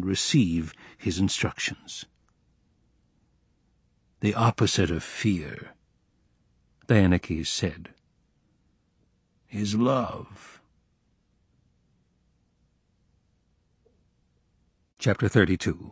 receive his instructions. "The opposite of fear," Dianakes said, "is love." Chapter 32.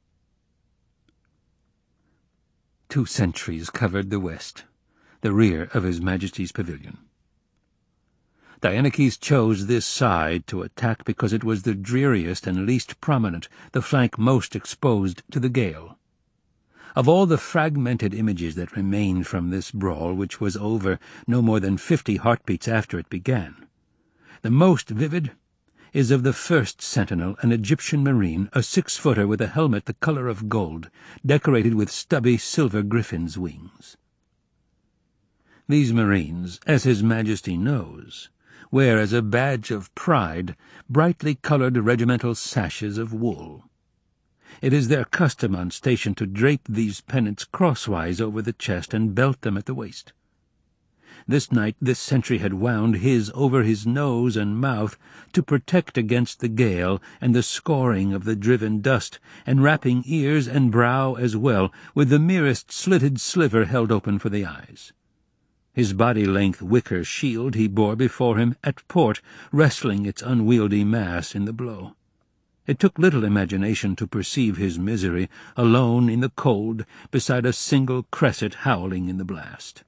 2 sentries covered the west, the rear of His Majesty's pavilion. Dianakes chose this side to attack because it was the dreariest and least prominent, the flank most exposed to the gale. Of all the fragmented images that remained from this brawl, which was over no more than 50 heartbeats after it began, the most vivid is of the first sentinel, an Egyptian marine, a 6-footer with a helmet the color of gold, decorated with stubby silver griffin's wings. These marines, as His Majesty knows, wear as a badge of pride brightly colored regimental sashes of wool. It is their custom on station to drape these pennants crosswise over the chest and belt them at the waist. This night this sentry had wound his over his nose and mouth to protect against the gale and the scoring of the driven dust, and wrapping ears and brow as well, with the merest slitted sliver held open for the eyes. His body-length wicker shield he bore before him at port, wrestling its unwieldy mass in the blow. It took little imagination to perceive his misery, alone in the cold, beside a single cresset howling in the blast.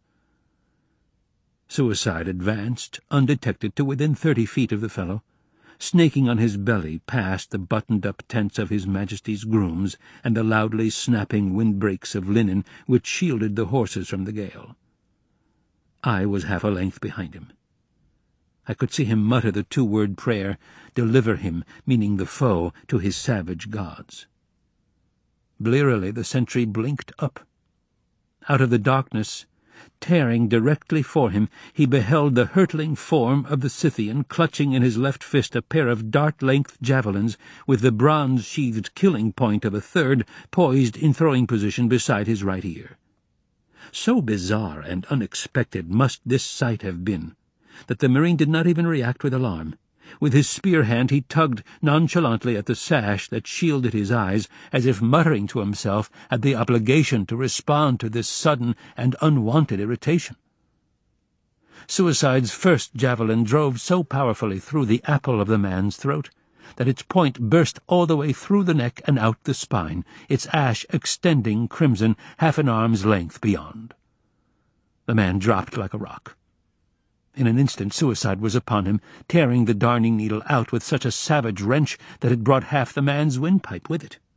Suicide advanced, undetected, to within 30 feet of the fellow, snaking on his belly past the buttoned-up tents of His Majesty's grooms and the loudly snapping windbreaks of linen which shielded the horses from the gale. I was half a length behind him. I could see him mutter the 2-word prayer, "Deliver him," meaning the foe, to his savage gods. Blearily the sentry blinked up. Out of the darkness, tearing directly for him, he beheld the hurtling form of the Scythian, clutching in his left fist a pair of dart-length javelins, with the bronze-sheathed killing point of a third poised in throwing position beside his right ear. So bizarre and unexpected must this sight have been, that the marine did not even react with alarm. With his spear hand he tugged nonchalantly at the sash that shielded his eyes, as if muttering to himself at the obligation to respond to this sudden and unwanted irritation. Suicide's first javelin drove so powerfully through the apple of the man's throat that its point burst all the way through the neck and out the spine, its ash extending crimson half an arm's length beyond. The man dropped like a rock. In an instant Suicide was upon him, tearing the darning needle out with such a savage wrench that it brought half the man's windpipe with it.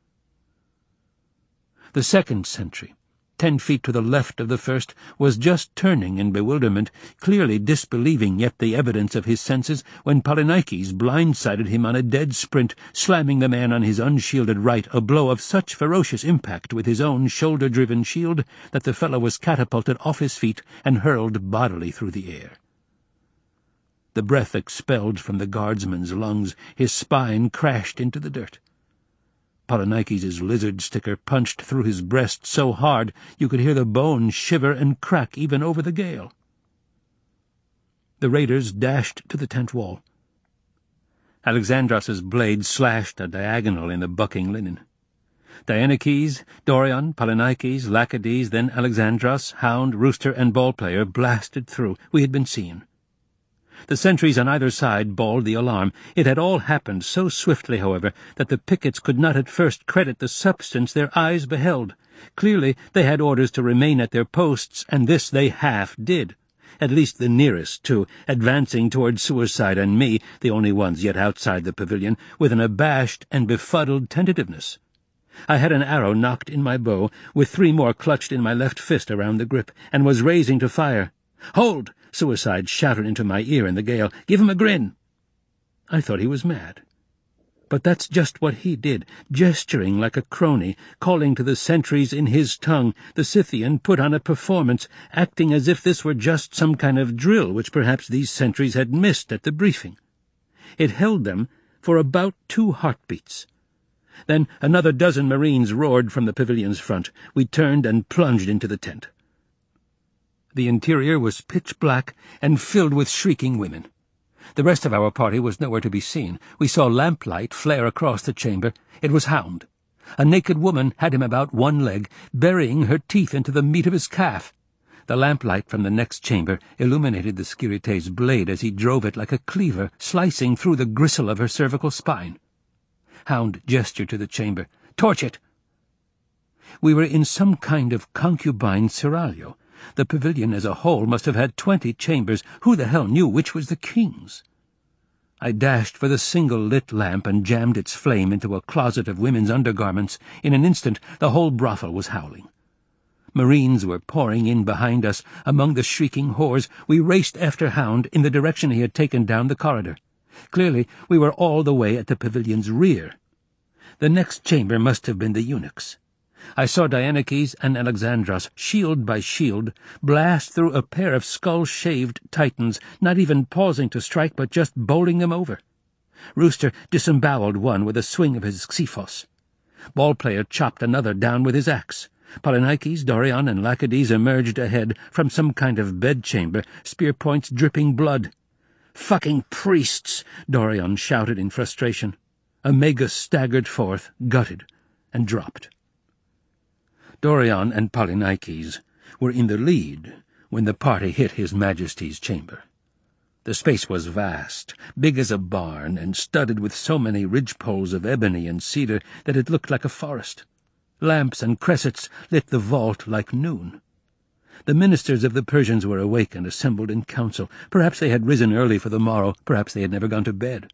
The second sentry, 10 feet to the left of the first, was just turning in bewilderment, clearly disbelieving yet the evidence of his senses, when Polynices blindsided him on a dead sprint, slamming the man on his unshielded right, a blow of such ferocious impact with his own shoulder-driven shield that the fellow was catapulted off his feet and hurled bodily through the air. The breath expelled from the guardsman's lungs, his spine crashed into the dirt. Polynices' lizard-sticker punched through his breast so hard you could hear the bones shiver and crack even over the gale. The raiders dashed to the tent wall. Alexandros's blade slashed a diagonal in the bucking linen. Dianakes, Dorion, Polynices, Lacydes, then Alexandros, hound, rooster, and ball-player blasted through. We had been seen. The sentries on either side bawled the alarm. It had all happened so swiftly, however, that the pickets could not at first credit the substance their eyes beheld. Clearly they had orders to remain at their posts, and this they half did, at least the nearest two, advancing toward Suicide and me, the only ones yet outside the pavilion, with an abashed and befuddled tentativeness. I had an arrow knocked in my bow, with 3 more clutched in my left fist around the grip, and was raising to fire. "Hold!" Suicide shouted into my ear in the gale. "Give him a grin!" I thought he was mad. But that's just what he did, gesturing like a crony, calling to the sentries in his tongue. The Scythian put on a performance, acting as if this were just some kind of drill which perhaps these sentries had missed at the briefing. It held them for about 2 heartbeats. Then another dozen Marines roared from the pavilion's front. We turned and plunged into the tent. The interior was pitch black and filled with shrieking women. The rest of our party was nowhere to be seen. We saw lamplight flare across the chamber. It was Hound. A naked woman had him about one leg, burying her teeth into the meat of his calf. The lamplight from the next chamber illuminated the Skirite's blade as he drove it like a cleaver, slicing through the gristle of her cervical spine. Hound gestured to the chamber. "Torch it!" We were in some kind of concubine seraglio. The pavilion as a whole must have had 20 chambers. Who the hell knew which was the king's? I dashed for the single lit lamp and jammed its flame into a closet of women's undergarments. In an instant the whole brothel was howling. Marines were pouring in behind us. Among the shrieking whores, we raced after Hound in the direction he had taken down the corridor. Clearly, we were all the way at the pavilion's rear. The next chamber must have been the eunuch's. I saw Dianakes and Alexandros, shield by shield, blast through a pair of skull-shaved titans, not even pausing to strike but just bowling them over. Rooster disemboweled one with a swing of his xiphos. Ballplayer chopped another down with his axe. Polynikes, Dorion, and Lachides emerged ahead from some kind of bedchamber, spear points dripping blood. "Fucking priests!" Dorion shouted in frustration. Omegas staggered forth, gutted, and dropped. Dorion and Polynikes were in the lead when the party hit His Majesty's chamber. The space was vast, big as a barn, and studded with so many ridgepoles of ebony and cedar that it looked like a forest. Lamps and cressets lit the vault like noon. The ministers of the Persians were awake and assembled in council. Perhaps they had risen early for the morrow, perhaps they had never gone to bed.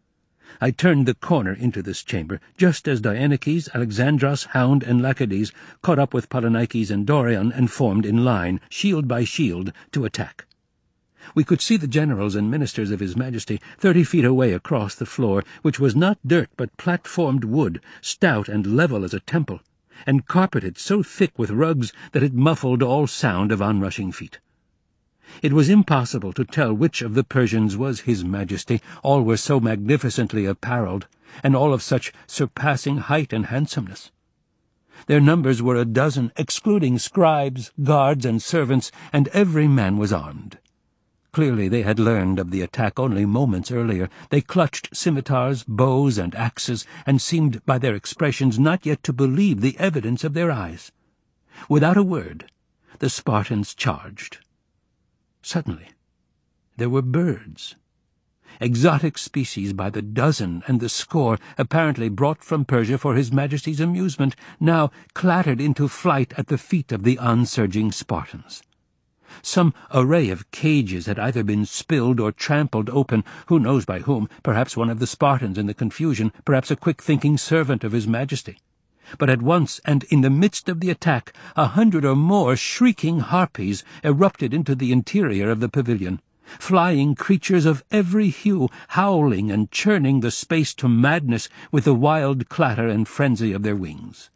I turned the corner into this chamber, just as Dianakes, Alexandros, Hound, and Lachides caught up with Polynikes and Dorion and formed in line, shield by shield, to attack. We could see the generals and ministers of His Majesty 30 feet away across the floor, which was not dirt but platformed wood, stout and level as a temple, and carpeted so thick with rugs that it muffled all sound of onrushing feet. It was impossible to tell which of the Persians was His Majesty. All were so magnificently apparelled, and all of such surpassing height and handsomeness. Their numbers were 12, excluding scribes, guards, and servants, and every man was armed. Clearly they had learned of the attack only moments earlier. They clutched scimitars, bows, and axes, and seemed by their expressions not yet to believe the evidence of their eyes. Without a word, the Spartans charged. Suddenly, there were birds. Exotic species by the dozen and the score, apparently brought from Persia for His Majesty's amusement, now clattered into flight at the feet of the onsurging Spartans. Some array of cages had either been spilled or trampled open, who knows by whom, perhaps one of the Spartans in the confusion, perhaps a quick-thinking servant of His Majesty. But at once, and in the midst of the attack, 100 or more shrieking harpies erupted into the interior of the pavilion, flying creatures of every hue, howling and churning the space to madness with the wild clatter and frenzy of their wings.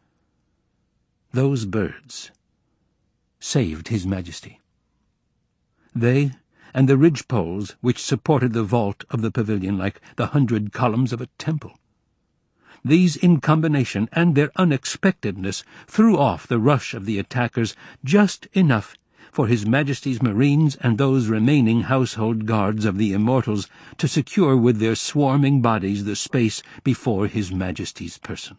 Those birds saved His Majesty. They and the ridgepoles which supported the vault of the pavilion like the 100 columns of a temple. These in combination, and their unexpectedness, threw off the rush of the attackers just enough for His Majesty's Marines and those remaining household guards of the Immortals to secure with their swarming bodies the space before His Majesty's person.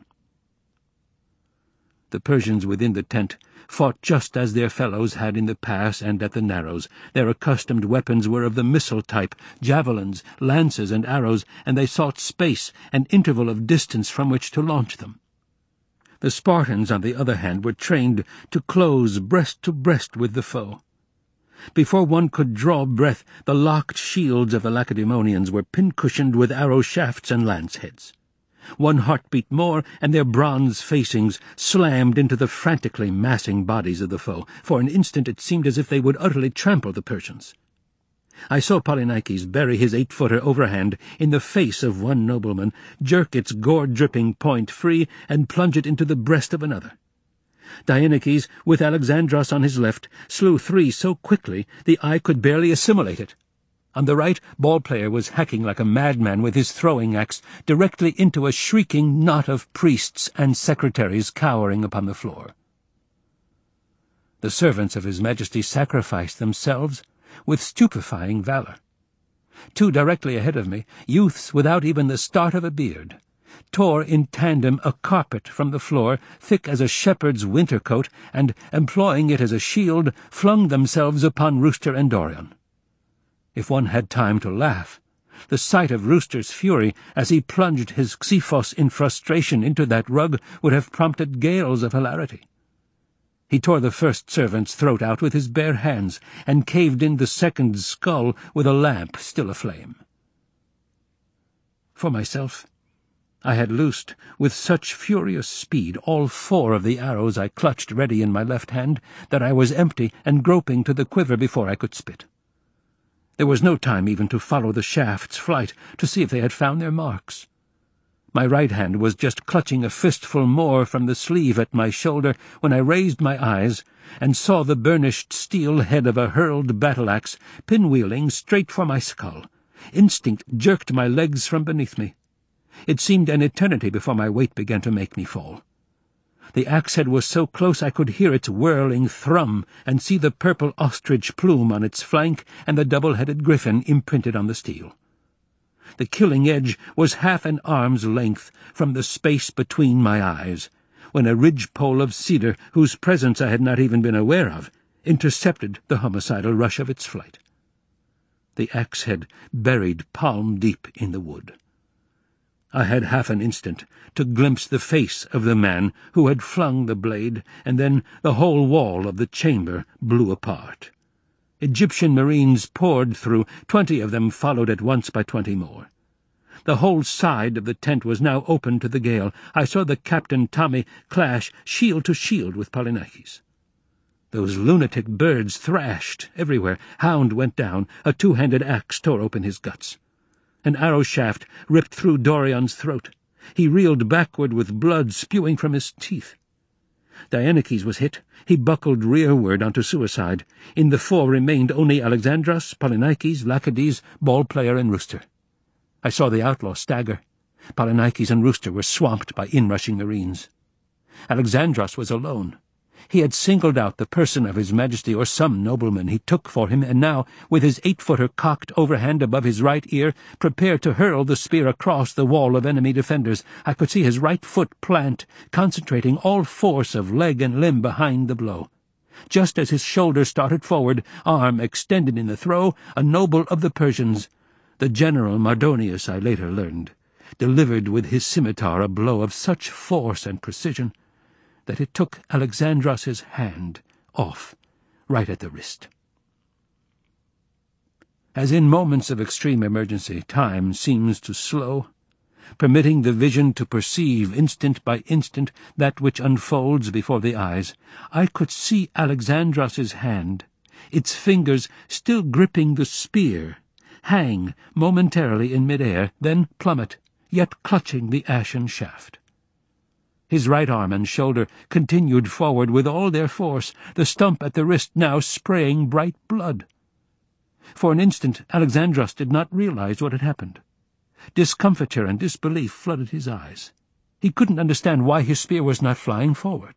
The Persians within the tent fought just as their fellows had in the pass and at the narrows. Their accustomed weapons were of the missile type, javelins, lances, and arrows, and they sought space, an interval of distance from which to launch them. The Spartans, on the other hand, were trained to close breast to breast with the foe. Before one could draw breath, the locked shields of the Lacedaemonians were pin-cushioned with arrow shafts and lance heads. One heartbeat more, and their bronze facings slammed into the frantically massing bodies of the foe. For an instant it seemed as if they would utterly trample the Persians. I saw Polynikes bury his 8-footer overhand in the face of one nobleman, jerk its gore-dripping point free, and plunge it into the breast of another. Dianakes, with Alexandros on his left, slew 3 so quickly the eye could barely assimilate it. On the right, Ballplayer was hacking like a madman with his throwing-axe directly into a shrieking knot of priests and secretaries cowering upon the floor. The servants of His Majesty sacrificed themselves with stupefying valor. two directly ahead of me, youths without even the start of a beard, tore in tandem a carpet from the floor, thick as a shepherd's winter coat, and, employing it as a shield, flung themselves upon Rooster and Dorian. If one had time to laugh, the sight of Rooster's fury as he plunged his Xephos in frustration into that rug would have prompted gales of hilarity. He tore the first servant's throat out with his bare hands, and caved in the second's skull with a lamp still aflame. For myself, I had loosed, with such furious speed, all 4 of the arrows I clutched ready in my left hand, that I was empty and groping to the quiver before I could spit. There was no time even to follow the shaft's flight, to see if they had found their marks. My right hand was just clutching a fistful more from the sleeve at my shoulder when I raised my eyes and saw the burnished steel head of a hurled battle-axe pinwheeling straight for my skull. Instinct jerked my legs from beneath me. It seemed an eternity before my weight began to make me fall. The axe-head was so close I could hear its whirling thrum and see the purple ostrich plume on its flank and the double-headed griffin imprinted on the steel. The killing edge was half an arm's length from the space between my eyes, when a ridgepole of cedar, whose presence I had not even been aware of, intercepted the homicidal rush of its flight. The axe-head buried palm-deep in the wood. I had half an instant to glimpse the face of the man who had flung the blade, and then the whole wall of the chamber blew apart. Egyptian marines poured through, 20 of them followed at once by 20 more. The whole side of the tent was now open to the gale. I saw the Captain Tommy clash shield to shield with Polynices. Those lunatic birds thrashed everywhere. Hound went down. A 2-handed axe tore open his guts. An arrow shaft ripped through Dorian's throat. He reeled backward with blood spewing from his teeth. Dianakes was hit. He buckled rearward onto Suicide. In the 4 remained only Alexandros, Polynices, Lachides, Ballplayer, and Rooster. I saw the outlaw stagger. Polynices and Rooster were swamped by inrushing marines. Alexandros was alone. He had singled out the person of His Majesty or some nobleman he took for him, and now, with his 8-footer cocked overhand above his right ear, prepared to hurl the spear across the wall of enemy defenders, I could see his right foot plant, concentrating all force of leg and limb behind the blow. Just as his shoulder started forward, arm extended in the throw, a noble of the Persians, the General Mardonius, I later learned, delivered with his scimitar a blow of such force and precision that it took Alexandros's hand off, right at the wrist. As in moments of extreme emergency, time seems to slow, permitting the vision to perceive instant by instant that which unfolds before the eyes, I could see Alexandros's hand, its fingers still gripping the spear, hang momentarily in mid-air, then plummet, yet clutching the ashen shaft. His right arm and shoulder continued forward with all their force, the stump at the wrist now spraying bright blood. For an instant Alexandros did not realize what had happened. Discomfiture and disbelief flooded his eyes. He couldn't understand why his spear was not flying forward.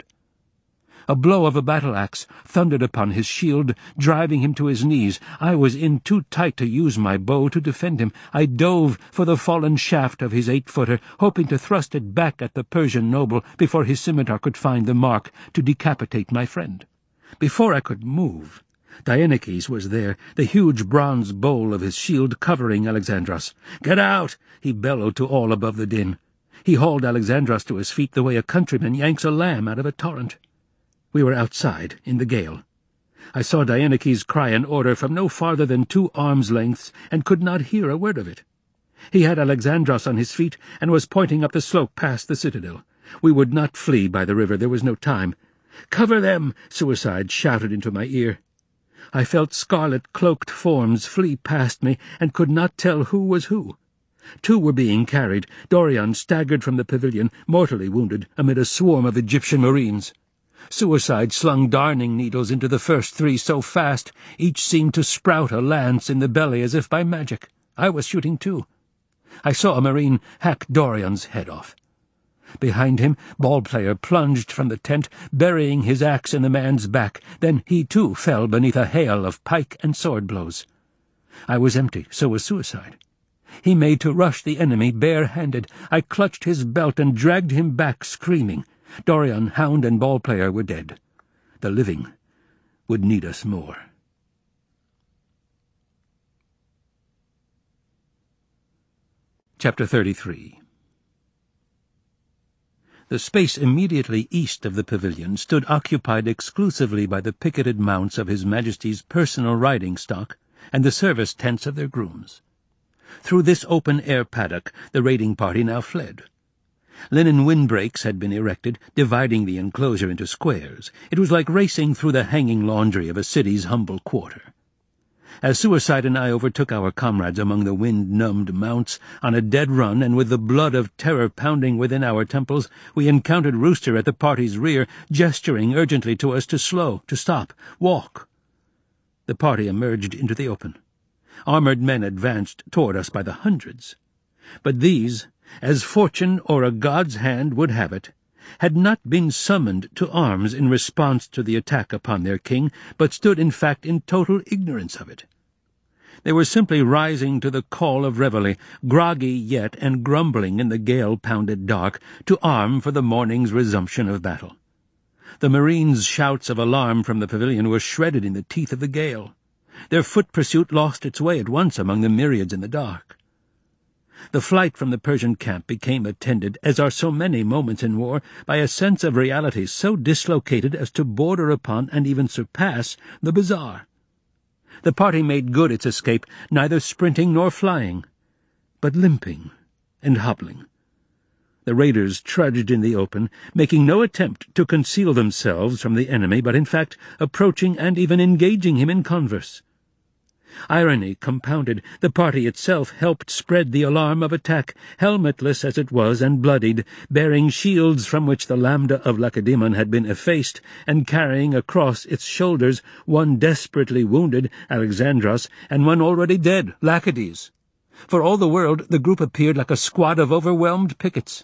A blow of a battle-axe thundered upon his shield, driving him to his knees. I was in too tight to use my bow to defend him. I dove for the fallen shaft of his 8-footer, hoping to thrust it back at the Persian noble before his scimitar could find the mark to decapitate my friend. Before I could move, Dianakes was there, the huge bronze bowl of his shield covering Alexandros. "Get out!" he bellowed to all above the din. He hauled Alexandros to his feet the way a countryman yanks a lamb out of a torrent. We were outside, in the gale. I saw Dianakes cry an order from no farther than 2 arms' lengths, and could not hear a word of it. He had Alexandros on his feet, and was pointing up the slope past the citadel. We would not flee by the river, there was no time. "Cover them!" Suicide shouted into my ear. I felt scarlet-cloaked forms flee past me, and could not tell who was who. 2 were being carried. Dorian staggered from the pavilion, mortally wounded, amid a swarm of Egyptian marines. Suicide slung darning needles into the first 3 so fast, each seemed to sprout a lance in the belly as if by magic. I was shooting too. I saw a marine hack Dorian's head off. Behind him, Ballplayer plunged from the tent, burying his axe in the man's back. Then he too fell beneath a hail of pike and sword blows. I was empty, so was Suicide. He made to rush the enemy bare-handed. I clutched his belt and dragged him back, screaming. Dorian, Hound, and Ballplayer were dead. The living would need us more. Chapter 33. The space immediately east of the pavilion stood occupied exclusively by the picketed mounts of His Majesty's personal riding stock and the service tents of their grooms. Through this open-air paddock the raiding party now fled. Linen windbreaks had been erected, dividing the enclosure into squares. It was like racing through the hanging laundry of a city's humble quarter. As Suicide and I overtook our comrades among the wind-numbed mounts, on a dead run and with the blood of terror pounding within our temples, we encountered Rooster at the party's rear, gesturing urgently to us to slow, to stop, walk. The party emerged into the open. Armored men advanced toward us by the hundreds. But these, as fortune or a god's hand would have it, had not been summoned to arms in response to the attack upon their king, but stood in fact in total ignorance of it. They were simply rising to the call of reveille, groggy yet and grumbling in the gale-pounded dark, to arm for the morning's resumption of battle. The Marines' shouts of alarm from the pavilion were shredded in the teeth of the gale. Their foot pursuit lost its way at once among the myriads in the dark. The flight from the Persian camp became attended, as are so many moments in war, by a sense of reality so dislocated as to border upon and even surpass the bizarre. The party made good its escape, neither sprinting nor flying, but limping and hobbling. The raiders trudged in the open, making no attempt to conceal themselves from the enemy, but in fact approaching and even engaging him in converse. Irony compounded, the party itself helped spread the alarm of attack, helmetless as it was and bloodied, bearing shields from which the lambda of Lacedaemon had been effaced, and carrying across its shoulders one desperately wounded, Alexandros, and one already dead, Laches. For all the world the group appeared like a squad of overwhelmed pickets.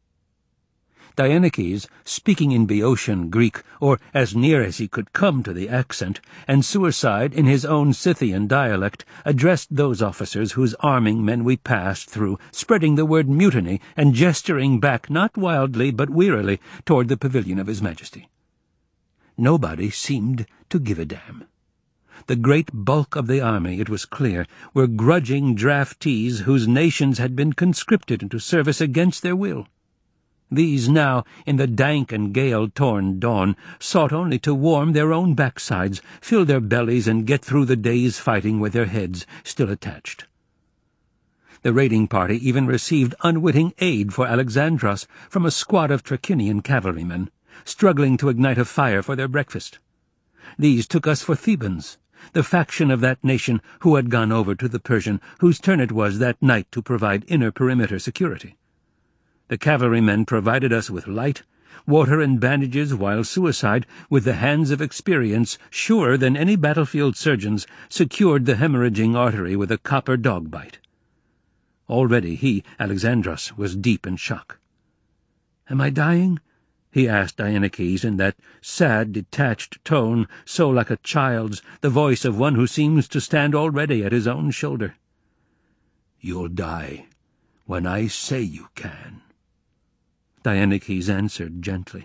Dionychus, speaking in Boeotian Greek, or as near as he could come to the accent, and Suicide, in his own Scythian dialect, addressed those officers whose arming men we passed through, spreading the word mutiny and gesturing back not wildly but wearily toward the pavilion of His Majesty. Nobody seemed to give a damn. The great bulk of the army, it was clear, were grudging draftees whose nations had been conscripted into service against their will. These now, in the dank and gale-torn dawn, sought only to warm their own backsides, fill their bellies, and get through the day's fighting with their heads still attached. The raiding party even received unwitting aid for Alexandros from a squad of Trachinian cavalrymen, struggling to ignite a fire for their breakfast. These took us for Thebans, the faction of that nation who had gone over to the Persian, whose turn it was that night to provide inner perimeter security. The cavalrymen provided us with light, water, and bandages, while Suicide, with the hands of experience, surer than any battlefield surgeons, secured the hemorrhaging artery with a copper dog bite. Already he, Alexandros, was deep in shock. "Am I dying?" he asked Dionychus in that sad, detached tone, so like a child's, the voice of one who seems to stand already at his own shoulder. "You'll die when I say you can," Dionychus answered gently.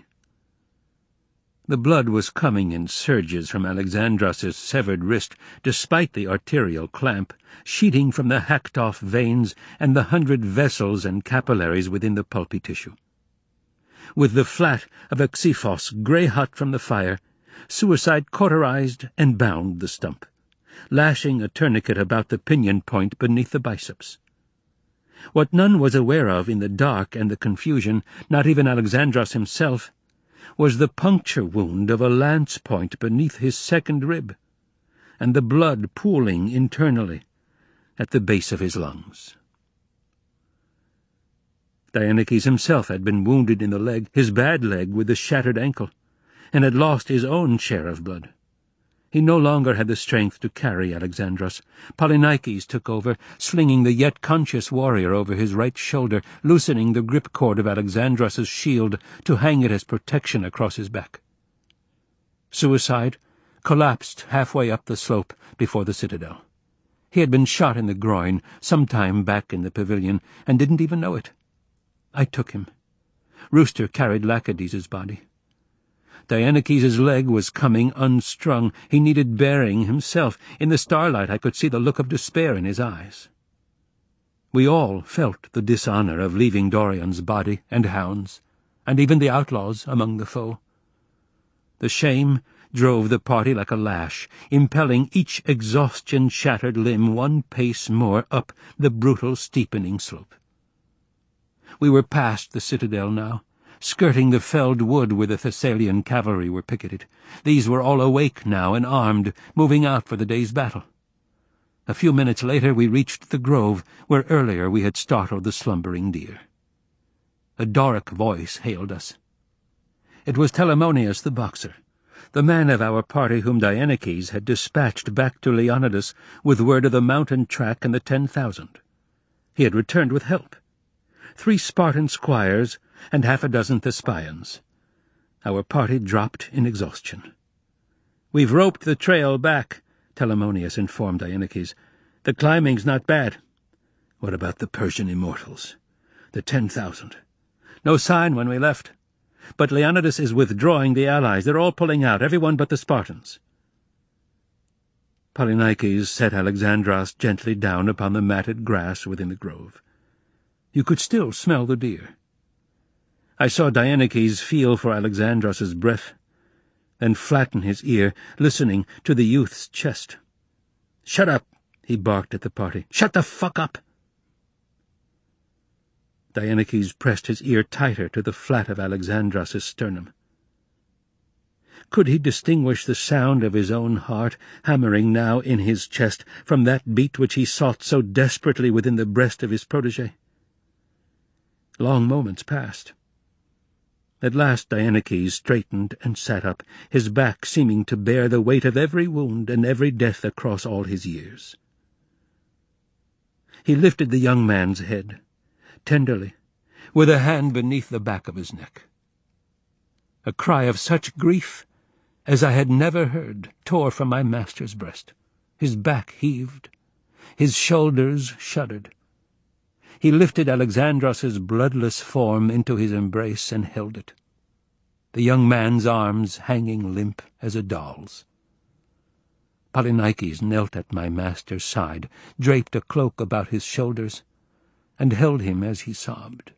The blood was coming in surges from Alexandros's severed wrist, despite the arterial clamp, sheeting from the hacked-off veins and the 100 vessels and capillaries within the pulpy tissue. With the flat of a Xephos grey-hot from the fire, Suicide cauterized and bound the stump, lashing a tourniquet about the pinion point beneath the biceps. What none was aware of in the dark and the confusion, not even Alexandros himself, was the puncture wound of a lance point beneath his second rib, and the blood pooling internally at the base of his lungs. Dionychus himself had been wounded in the leg, his bad leg with the shattered ankle, and had lost his own share of blood. He no longer had the strength to carry Alexandros. Polynices took over, slinging the yet conscious warrior over his right shoulder, loosening the grip cord of Alexandros's shield to hang it as protection across his back. Suicide collapsed halfway up the slope before the citadel. He had been shot in the groin some time back in the pavilion, and didn't even know it. I took him. Rooster carried Lachesis' body. Dianakes' leg was coming unstrung. He needed bearing himself. In the starlight I could see the look of despair in his eyes. We all felt the dishonour of leaving Dorian's body and hounds, and even the outlaws among the foe. The shame drove the party like a lash, impelling each exhaustion-shattered limb one pace more up the brutal steepening slope. We were past the citadel now, skirting the felled wood where the Thessalian cavalry were picketed. These were all awake now and armed, moving out for the day's battle. A few minutes later we reached the grove where earlier we had startled the slumbering deer. A Doric voice hailed us. It was Telamonius the boxer, the man of our party whom Dianakes had dispatched back to Leonidas with word of the mountain track and the 10,000. He had returned with help. 3 Spartan squires and 6 Thespians. Our party dropped in exhaustion. "We've roped the trail back," Telamonius informed Dianakes. "The climbing's not bad." "What about the Persian immortals? The 10,000? "No sign when we left. But Leonidas is withdrawing the allies. They're all pulling out, everyone but the Spartans." Polynices set Alexandros gently down upon the matted grass within the grove. You could still smell the deer. I saw Dianakes feel for Alexandros's breath, then flatten his ear, listening to the youth's chest. "Shut up," he barked at the party. "Shut the fuck up!" Dianakes pressed his ear tighter to the flat of Alexandros's sternum. Could he distinguish the sound of his own heart hammering now in his chest from that beat which he sought so desperately within the breast of his protégé? Long moments passed. At last Dianakes straightened and sat up, his back seeming to bear the weight of every wound and every death across all his years. He lifted the young man's head, tenderly, with a hand beneath the back of his neck. A cry of such grief as I had never heard tore from my master's breast. His back heaved, his shoulders shuddered. He lifted Alexandros's bloodless form into his embrace and held it, the young man's arms hanging limp as a doll's. Polynices knelt at my master's side, draped a cloak about his shoulders, and held him as he sobbed.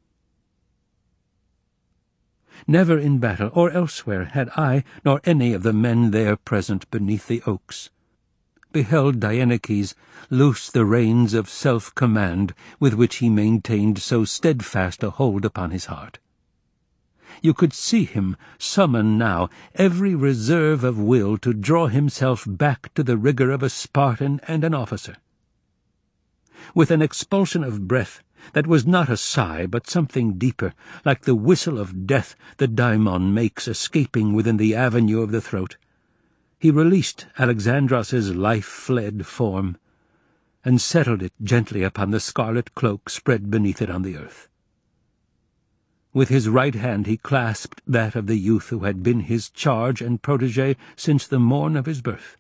Never in battle or elsewhere had I, nor any of the men there present beneath the oaks, beheld Dianakes loose the reins of self-command with which he maintained so steadfast a hold upon his heart. You could see him summon now every reserve of will to draw himself back to the rigor of a Spartan and an officer. With an expulsion of breath that was not a sigh but something deeper, like the whistle of death the daimon makes escaping within the avenue of the throat, he released Alexandros's life-fled form and settled it gently upon the scarlet cloak spread beneath it on the earth. With his right hand he clasped that of the youth who had been his charge and protégé since the morn of his birth.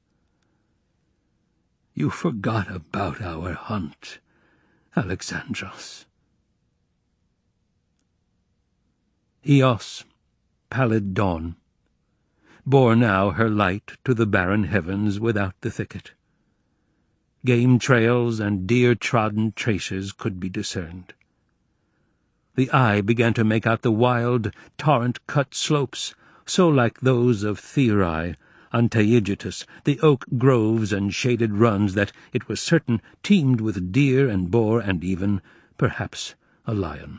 "You forgot about our hunt, Alexandros." Eos, pallid dawn, bore now her light to the barren heavens without the thicket. Game trails and deer-trodden traces could be discerned. The eye began to make out the wild, torrent-cut slopes, so like those of Therai on Taygetus, the oak groves and shaded runs that, it was certain, teemed with deer and boar and even, perhaps, a lion.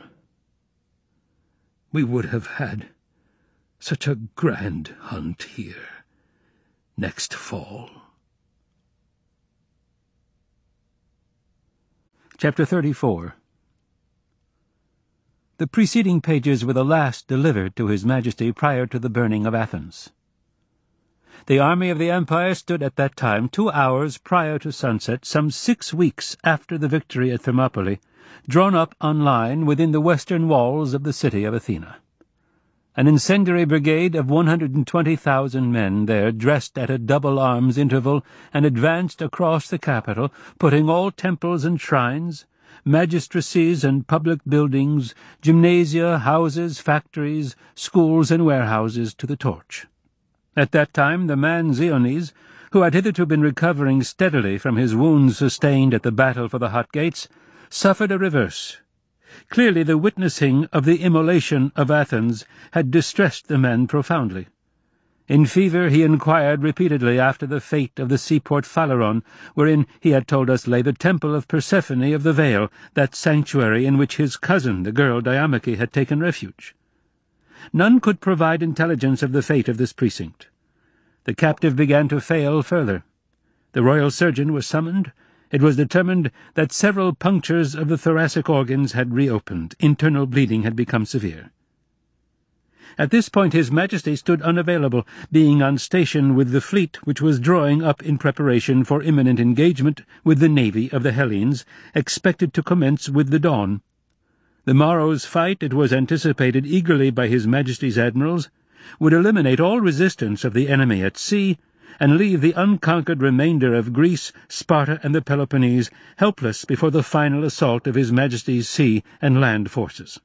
We would have had such a grand hunt here next fall. Chapter 34. The preceding pages were the last delivered to His Majesty prior to the burning of Athens. The army of the Empire stood at that time 2 hours prior to sunset, some 6 weeks after the victory at Thermopylae, drawn up on line within the western walls of the city of Athena. An incendiary brigade of 120,000 men there dressed at a double arms interval and advanced across the capital, putting all temples and shrines, magistracies and public buildings, gymnasia, houses, factories, schools, and warehouses to the torch. At that time the man Xiones, who had hitherto been recovering steadily from his wounds sustained at the battle for the Hot Gates, suffered a reverse. Clearly the witnessing of the immolation of Athens had distressed the men profoundly. In fever he inquired repeatedly after the fate of the seaport Phaleron, wherein he had told us lay the temple of Persephone of the Vale, that sanctuary in which his cousin, the girl Diomede, had taken refuge. None could provide intelligence of the fate of this precinct. The captive began to fail further. The royal surgeon was summoned. It was determined that several punctures of the thoracic organs had reopened. Internal bleeding had become severe. At this point His Majesty stood unavailable, being on station with the fleet which was drawing up in preparation for imminent engagement with the navy of the Hellenes, expected to commence with the dawn. The morrow's fight, it was anticipated eagerly by His Majesty's admirals, would eliminate all resistance of the enemy at sea, and leave the unconquered remainder of Greece, Sparta, and the Peloponnese helpless before the final assault of His Majesty's sea and land forces.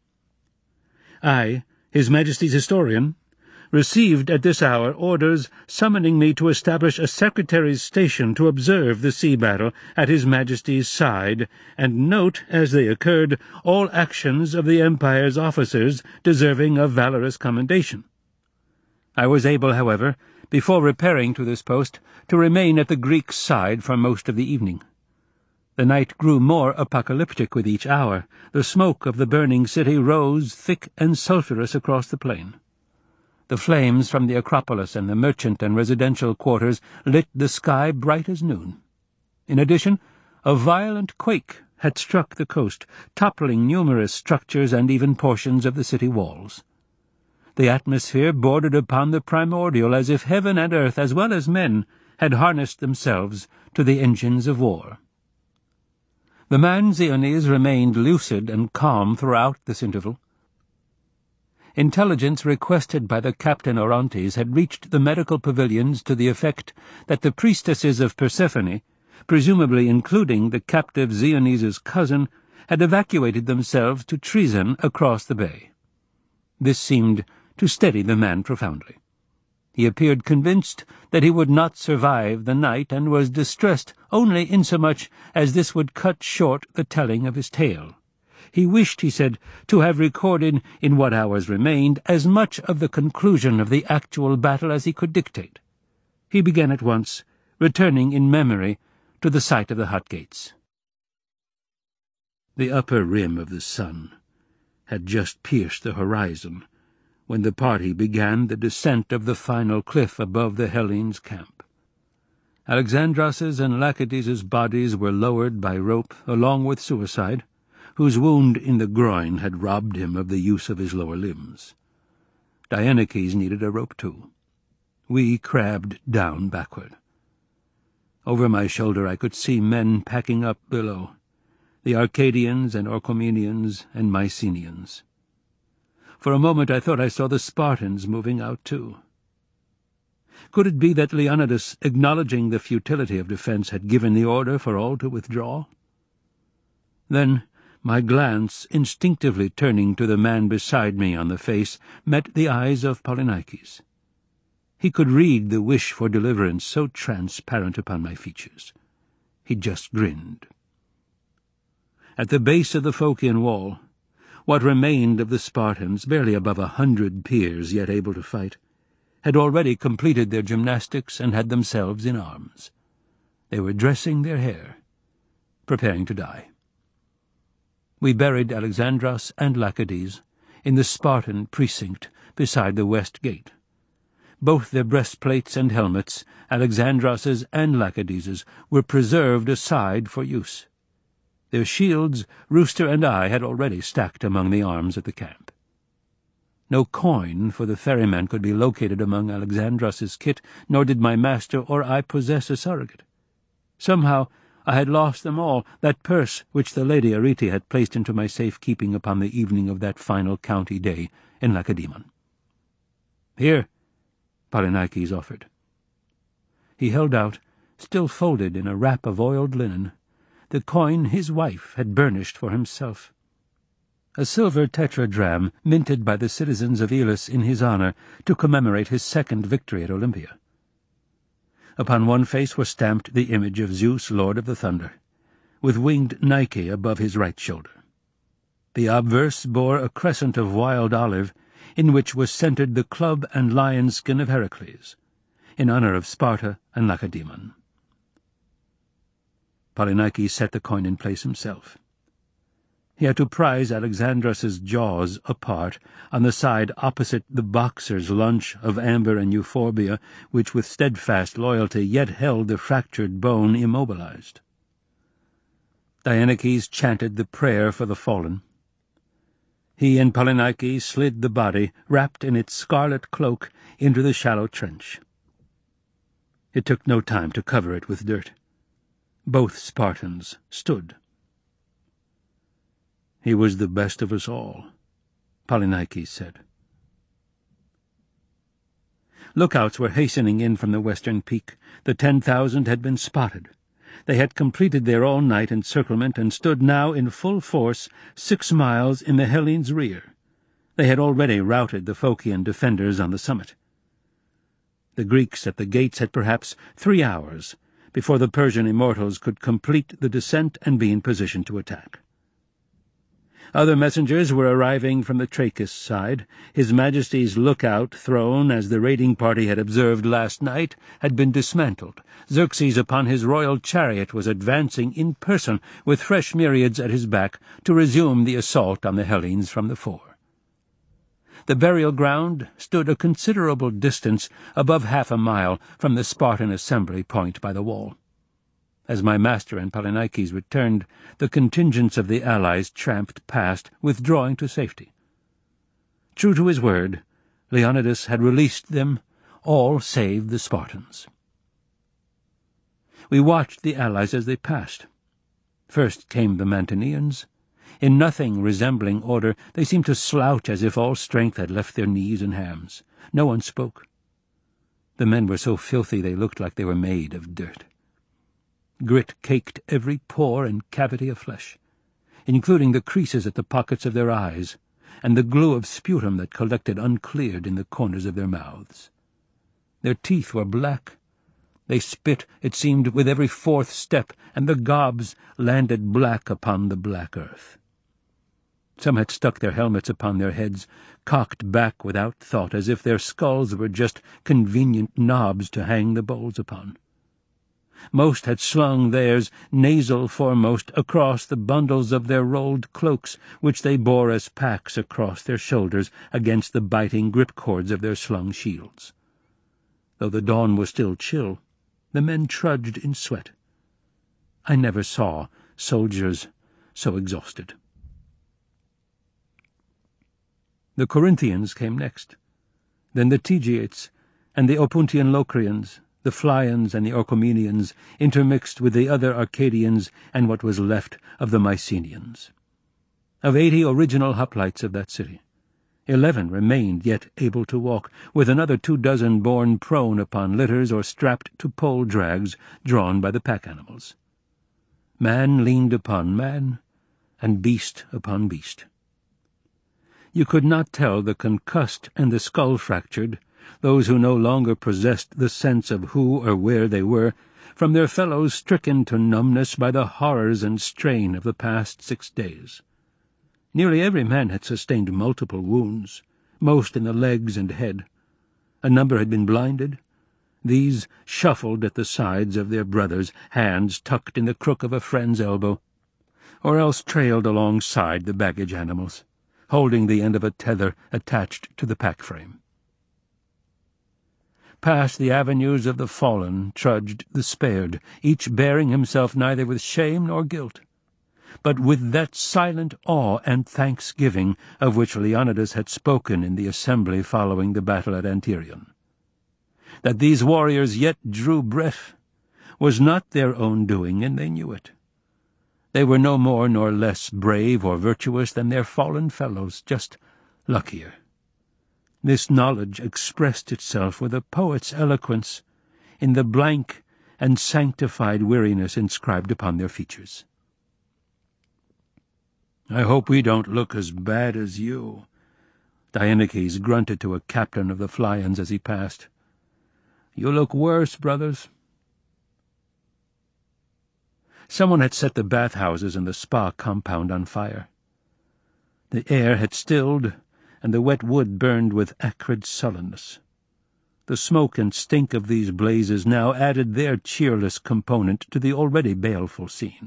I, His Majesty's historian, received at this hour orders summoning me to establish a secretary's station to observe the sea battle at His Majesty's side, and note, as they occurred, all actions of the Empire's officers deserving of valorous commendation. I was able, however, before repairing to this post, to remain at the Greek side for most of the evening. The night grew more apocalyptic with each hour. The smoke of the burning city rose thick and sulphurous across the plain. The flames from the Acropolis and the merchant and residential quarters lit the sky bright as noon. In addition, a violent quake had struck the coast, toppling numerous structures and even portions of the city walls. The atmosphere bordered upon the primordial, as if heaven and earth, as well as men, had harnessed themselves to the engines of war. The man Xiones remained lucid and calm throughout this interval. Intelligence requested by the Captain Orontes had reached the medical pavilions to the effect that the priestesses of Persephone, presumably including the captive Xiones's cousin, had evacuated themselves to Treason across the bay. This seemed to steady the man profoundly. He appeared convinced that he would not survive the night, and was distressed only insomuch as this would cut short the telling of his tale. He wished, he said, to have recorded, in what hours remained, as much of the conclusion of the actual battle as he could dictate. He began at once, returning in memory to the site of the Hot Gates. The upper rim of the sun had just pierced the horizon when the party began the descent of the final cliff above the Hellenes' camp. Alexandros's and Lachedes' bodies were lowered by rope along with Suicide, whose wound in the groin had robbed him of the use of his lower limbs. Dienekes needed a rope too. We crabbed down backward. Over my shoulder I could see men packing up below, the Arcadians and Orchomenians and Mycenaeans. For a moment I thought I saw the Spartans moving out too. Could it be that Leonidas, acknowledging the futility of defense, had given the order for all to withdraw? Then my glance, instinctively turning to the man beside me on the face, met the eyes of Polynices. He could read the wish for deliverance so transparent upon my features. He just grinned. At the base of the Phocian wall, what remained of the Spartans, barely above 100 peers yet able to fight, had already completed their gymnastics and had themselves in arms. They were dressing their hair, preparing to die. We buried Alexandros and Lachedes in the Spartan precinct beside the west gate. Both their breastplates and helmets, Alexandros's and Lachedes', were preserved aside for use. Their shields Rooster and I had already stacked among the arms at the camp. No coin for the ferryman could be located among Alexandros's kit, nor did my master or I possess a surrogate. Somehow I had lost them all, that purse which the Lady Arete had placed into my safe keeping upon the evening of that final county day in Lacedaemon. "Here," Polynices offered. He held out, still folded in a wrap of oiled linen, the coin his wife had burnished for himself. A silver tetradrachm minted by the citizens of Elis in his honor to commemorate his second victory at Olympia. Upon one face was stamped the image of Zeus, Lord of the Thunder, with winged Nike above his right shoulder. The obverse bore a crescent of wild olive, in which was centered the club and lion skin of Heracles, in honor of Sparta and Lacedaemon. Polynices set the coin in place himself. He had to prise Alexandros's jaws apart on the side opposite the boxer's lunch of amber and euphorbia, which with steadfast loyalty yet held the fractured bone immobilized. Dionychus chanted the prayer for the fallen. He and Polynices slid the body, wrapped in its scarlet cloak, into the shallow trench. It took no time to cover it with dirt. Both Spartans stood. "He was the best of us all," Polynices said. Lookouts were hastening in from the western peak. The 10,000 had been spotted. They had completed their all-night encirclement and stood now in full force 6 miles in the Hellenes' rear. They had already routed the Phocian defenders on the summit. The Greeks at the gates had perhaps 3 hours before the Persian immortals could complete the descent and be in position to attack. Other messengers were arriving from the Trachis side. His Majesty's lookout throne, as the raiding party had observed last night, had been dismantled. Xerxes upon his royal chariot was advancing in person, with fresh myriads at his back, to resume the assault on the Hellenes from the fore. The burial ground stood a considerable distance, above 1/2 mile, from the Spartan assembly point by the wall. As my master and Polynices returned, the contingents of the allies tramped past, withdrawing to safety. True to his word, Leonidas had released them, all save the Spartans. We watched the allies as they passed. First came the Mantineans. In nothing resembling order, they seemed to slouch as if all strength had left their knees and hams. No one spoke. The men were so filthy they looked like they were made of dirt. Grit caked every pore and cavity of flesh, including the creases at the pockets of their eyes, and the glue of sputum that collected uncleared in the corners of their mouths. Their teeth were black. They spit, it seemed, with every 4th step, and the gobs landed black upon the black earth. Some had stuck their helmets upon their heads, cocked back without thought, as if their skulls were just convenient knobs to hang the bowls upon. Most had slung theirs, nasal foremost, across the bundles of their rolled cloaks, which they bore as packs across their shoulders against the biting grip-cords of their slung shields. Though the dawn was still chill, the men trudged in sweat. I never saw soldiers so exhausted. The Corinthians came next, then the Tegeates, and the Opuntian Locrians, the Phlians and the Orchomenians, intermixed with the other Arcadians and what was left of the Mycenaeans. Of 80 original hoplites of that city, 11 remained yet able to walk, with another 24 borne prone upon litters or strapped to pole drags drawn by the pack-animals. Man leaned upon man, and beast upon beast. You could not tell the concussed and the skull-fractured, those who no longer possessed the sense of who or where they were, from their fellows stricken to numbness by the horrors and strain of the past 6 days. Nearly every man had sustained multiple wounds, most in the legs and head. A number had been blinded. These shuffled at the sides of their brothers, hands tucked in the crook of a friend's elbow, or else trailed alongside the baggage animals, holding the end of a tether attached to the pack-frame. Past the avenues of the fallen trudged the spared, each bearing himself neither with shame nor guilt, but with that silent awe and thanksgiving of which Leonidas had spoken in the assembly following the battle at Anterion. That these warriors yet drew breath was not their own doing, and they knew it. They were no more nor less brave or virtuous than their fallen fellows, just luckier. This knowledge expressed itself with a poet's eloquence in the blank and sanctified weariness inscribed upon their features. "I hope we don't look as bad as you," Dianakes grunted to a captain of the Flyons as he passed. "You look worse, brothers." Someone had set the bathhouses in the spa compound on fire. The air had stilled, and the wet wood burned with acrid sullenness. The smoke and stink of these blazes now added their cheerless component to the already baleful scene.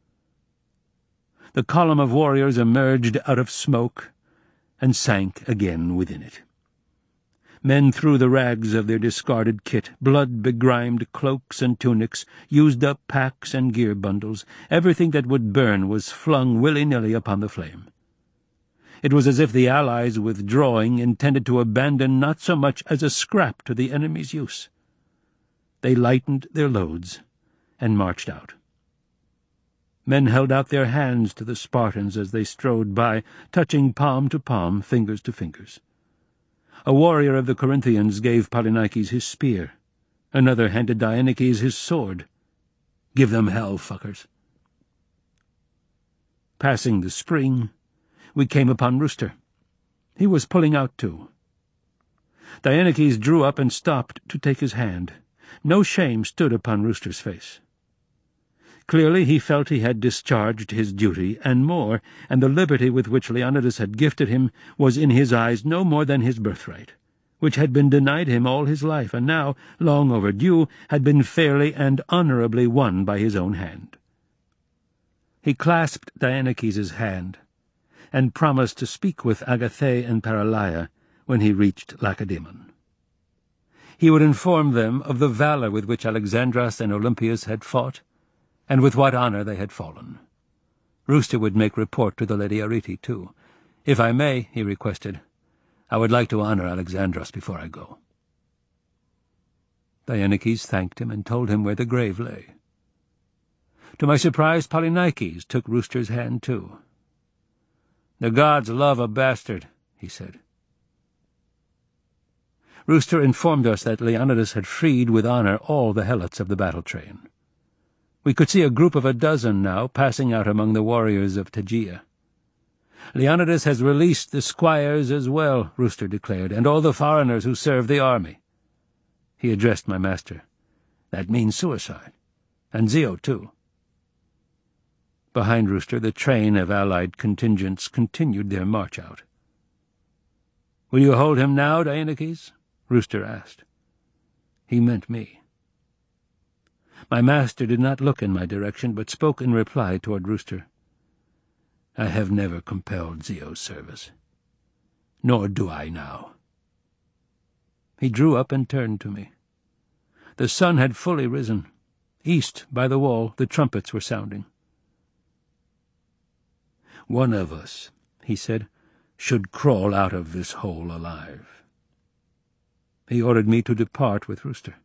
The column of warriors emerged out of smoke and sank again within it. Men threw the rags of their discarded kit, blood-begrimed cloaks and tunics, used-up packs and gear bundles. Everything that would burn was flung willy-nilly upon the flame. It was as if the Allies, withdrawing, intended to abandon not so much as a scrap to the enemy's use. They lightened their loads and marched out. Men held out their hands to the Spartans as they strode by, touching palm to palm, fingers to fingers. A warrior of the Corinthians gave Polynices his spear. Another handed Dianakes his sword. "Give them hell, fuckers." Passing the spring, we came upon Rooster. He was pulling out too. Dianakes drew up and stopped to take his hand. No shame stood upon Rooster's face. Clearly he felt he had discharged his duty, and more, and the liberty with which Leonidas had gifted him was in his eyes no more than his birthright, which had been denied him all his life, and now, long overdue, had been fairly and honorably won by his own hand. He clasped Dianakes' hand, and promised to speak with Agathae and Paralaia when he reached Lacedaemon. He would inform them of the valor with which Alexandras and Olympias had fought, and with what honor they had fallen. Rooster would make report to the Lady Arete, too. "If I may," he requested, "I would like to honor Alexandras before I go." Dianakes thanked him and told him where the grave lay. To my surprise, Polynices took Rooster's hand, too. "The gods love a bastard," he said. Rooster informed us that Leonidas had freed with honor all the helots of the battle train. We could see a group of a dozen now passing out among the warriors of Tegea. "Leonidas has released the squires as well," Rooster declared, "and all the foreigners who serve the army." He addressed my master. "That means suicide. And Zio, too." Behind Rooster, the train of allied contingents continued their march out. "Will you hold him now, Dianakes?" Rooster asked. He meant me. My master did not look in my direction, but spoke in reply toward Rooster. "I have never compelled Zio's service, nor do I now." He drew up and turned to me. The sun had fully risen. East, by the wall, the trumpets were sounding. "One of us," he said, "should crawl out of this hole alive." He ordered me to depart with Rooster.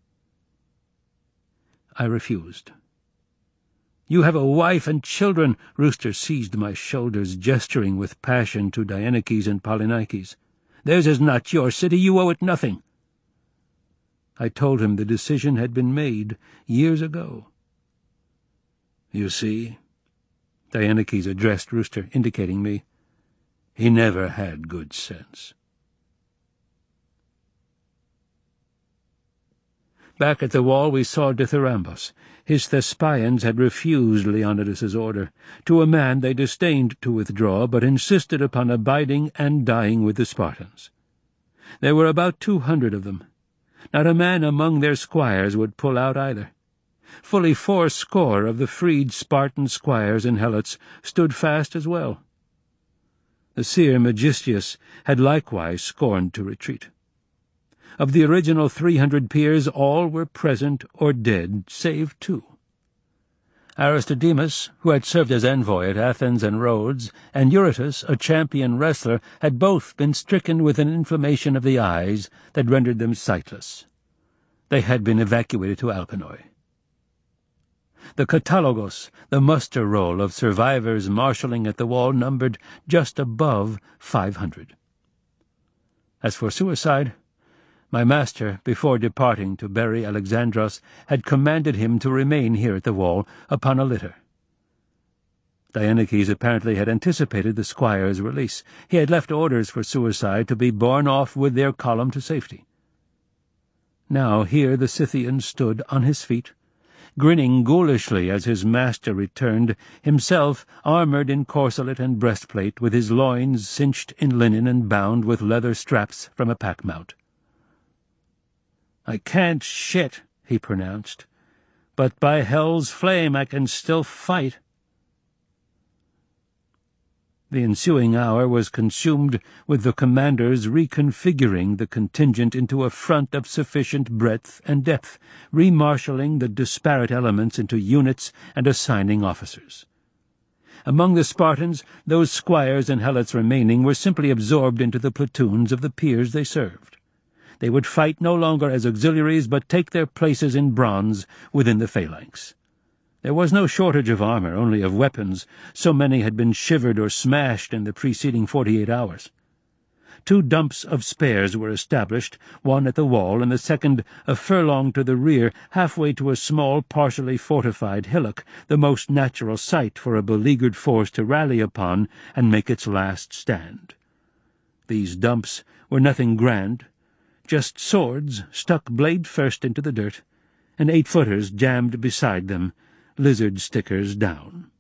I refused. "You have a wife and children." Rooster seized my shoulders, gesturing with passion to Dianakes and Polynices. "Theirs is not your city. You owe it nothing." I told him the decision had been made years ago. "You see," Dianakes addressed Rooster, indicating me, "he never had good sense." Back at the wall we saw Dithyrambus. His Thespians had refused Leonidas's order. To a man they disdained to withdraw, but insisted upon abiding and dying with the Spartans. There were about 200 of them. Not a man among their squires would pull out either. Fully 80 of the freed Spartan squires and helots stood fast as well. The seer Megistius had likewise scorned to retreat. Of the original 300 peers, all were present or dead, save 2. Aristodemus, who had served as envoy at Athens and Rhodes, and Eurytus, a champion wrestler, had both been stricken with an inflammation of the eyes that rendered them sightless. They had been evacuated to Alkanoi. The Katalogos, the muster roll of survivors marshalling at the wall, numbered just above 500. As for suicide, my master, before departing to bury Alexandros, had commanded him to remain here at the wall upon a litter. Dieneces apparently had anticipated the squire's release. He had left orders for suicide to be borne off with their column to safety. Now here the Scythian stood on his feet, grinning ghoulishly as his master returned, himself armoured in corselet and breastplate, with his loins cinched in linen and bound with leather straps from a pack-mount. "I can't shit," he pronounced, "but by hell's flame I can still fight." The ensuing hour was consumed with the commanders reconfiguring the contingent into a front of sufficient breadth and depth, remarshalling the disparate elements into units and assigning officers. Among the Spartans, those squires and helots remaining were simply absorbed into the platoons of the peers they served. They would fight no longer as auxiliaries, but take their places in bronze within the phalanx. There was no shortage of armour, only of weapons. So many had been shivered or smashed in the preceding 48 hours. 2 dumps of spares were established, one at the wall and the second a furlong to the rear, halfway to a small, partially fortified hillock, the most natural site for a beleaguered force to rally upon and make its last stand. These dumps were nothing grand, just swords stuck blade first into the dirt, and 8-footers jammed beside them, lizard stickers down.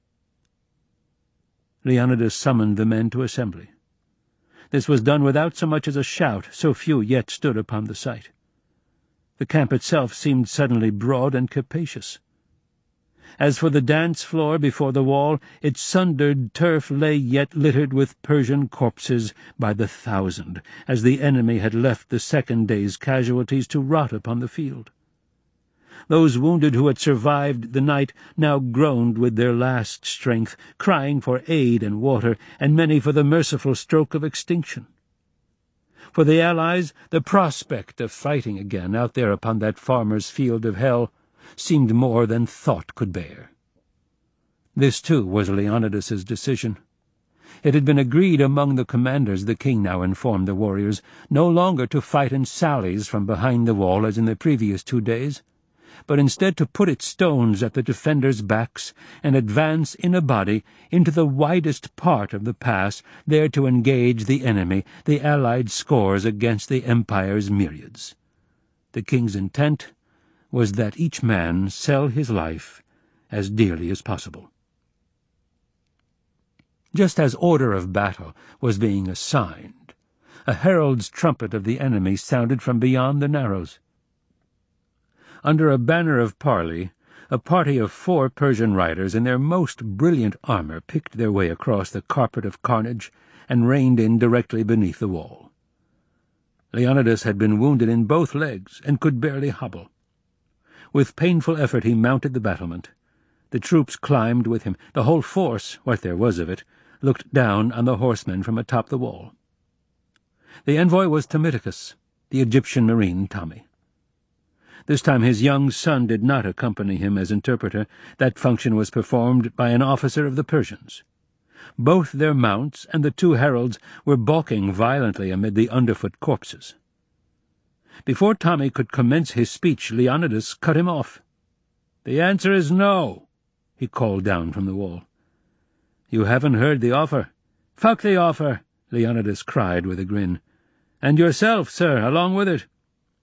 Leonidas summoned the men to assembly. This was done without so much as a shout, so few yet stood upon the site. The camp itself seemed suddenly broad and capacious. As for the dance floor before the wall, its sundered turf lay yet littered with Persian corpses by the thousand, as the enemy had left the second day's casualties to rot upon the field. Those wounded who had survived the night now groaned with their last strength, crying for aid and water, and many for the merciful stroke of extinction. For the Allies, the prospect of fighting again out there upon that farmer's field of hell seemed more than thought could bear. This, too, was Leonidas's decision. It had been agreed among the commanders, the king now informed the warriors, no longer to fight in sallies from behind the wall as in the previous 2 days, but instead to put its stones at the defenders' backs and advance in a body into the widest part of the pass, there to engage the enemy, the allied scores against the empire's myriads. The king's intent was that each man sell his life as dearly as possible. Just as order of battle was being assigned, a herald's trumpet of the enemy sounded from beyond the narrows. Under a banner of parley, a party of 4 Persian riders in their most brilliant armour picked their way across the carpet of carnage and reined in directly beneath the wall. Leonidas had been wounded in both legs and could barely hobble. With painful effort he mounted the battlement. The troops climbed with him. The whole force, what there was of it, looked down on the horsemen from atop the wall. The envoy was Ptomiticus, the Egyptian marine Tommy. This time his young son did not accompany him as interpreter. That function was performed by an officer of the Persians. Both their mounts and the 2 heralds were balking violently amid the underfoot corpses. Before Tommy could commence his speech, Leonidas cut him off. "The answer is no," he called down from the wall. "You haven't heard the offer." "Fuck the offer," Leonidas cried with a grin. "And yourself, sir, along with it."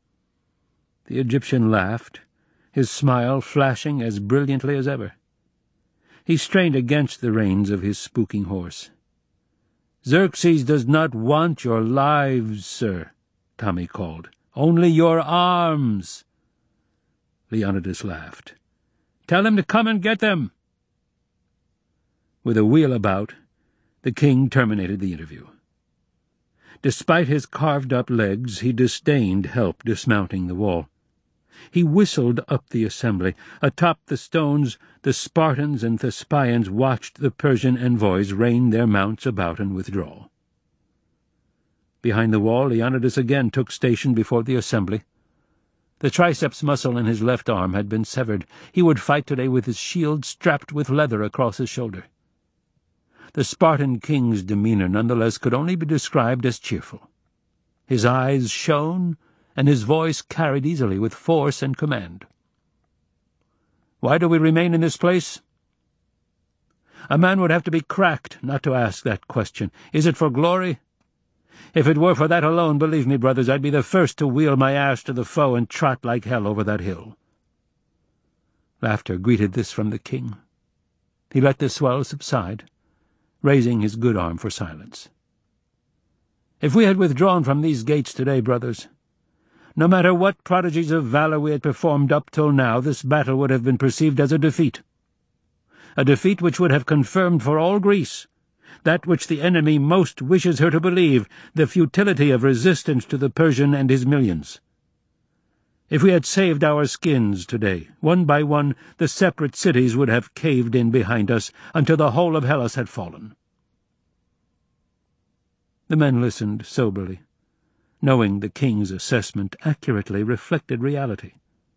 The Egyptian laughed, his smile flashing as brilliantly as ever. He strained against the reins of his spooking horse. "Xerxes does not want your lives, sir," Tommy called. "Only your arms." Leonidas laughed. "Tell him to come and get them." With a wheel about, the king terminated the interview. Despite his carved-up legs, he disdained help dismounting the wall. He whistled up the assembly. Atop the stones, the Spartans and Thespians watched the Persian envoys rein their mounts about and withdraw. Behind the wall, Leonidas again took station before the assembly. The triceps muscle in his left arm had been severed. He would fight today with his shield strapped with leather across his shoulder. The Spartan king's demeanor, nonetheless, could only be described as cheerful. His eyes shone, and his voice carried easily with force and command. "Why do we remain in this place? A man would have to be cracked not to ask that question. Is it for glory? If it were for that alone, believe me, brothers, I'd be the first to wheel my ass to the foe and trot like hell over that hill." Laughter greeted this from the king. He let the swell subside, raising his good arm for silence. "If we had withdrawn from these gates today, brothers, no matter what prodigies of valor we had performed up till now, this battle would have been perceived as a defeat which would have confirmed for all Greece that which the enemy most wishes her to believe, the futility of resistance to the Persian and his millions. If we had saved our skins today, one by one the separate cities would have caved in behind us until the whole of Hellas had fallen." The men listened soberly, knowing the king's assessment accurately reflected reality.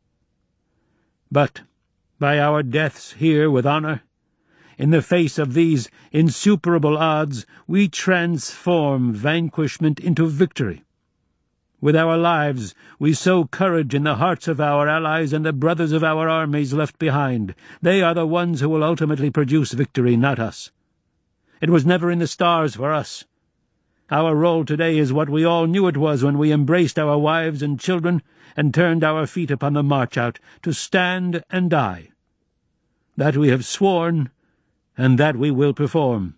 "But by our deaths here with honor, in the face of these insuperable odds, we transform vanquishment into victory. With our lives we sow courage in the hearts of our allies and the brothers of our armies left behind. They are the ones who will ultimately produce victory, not us. It was never in the stars for us. Our role today is what we all knew it was when we embraced our wives and children and turned our feet upon the march out, to stand and die. That we have sworn, and that we will perform."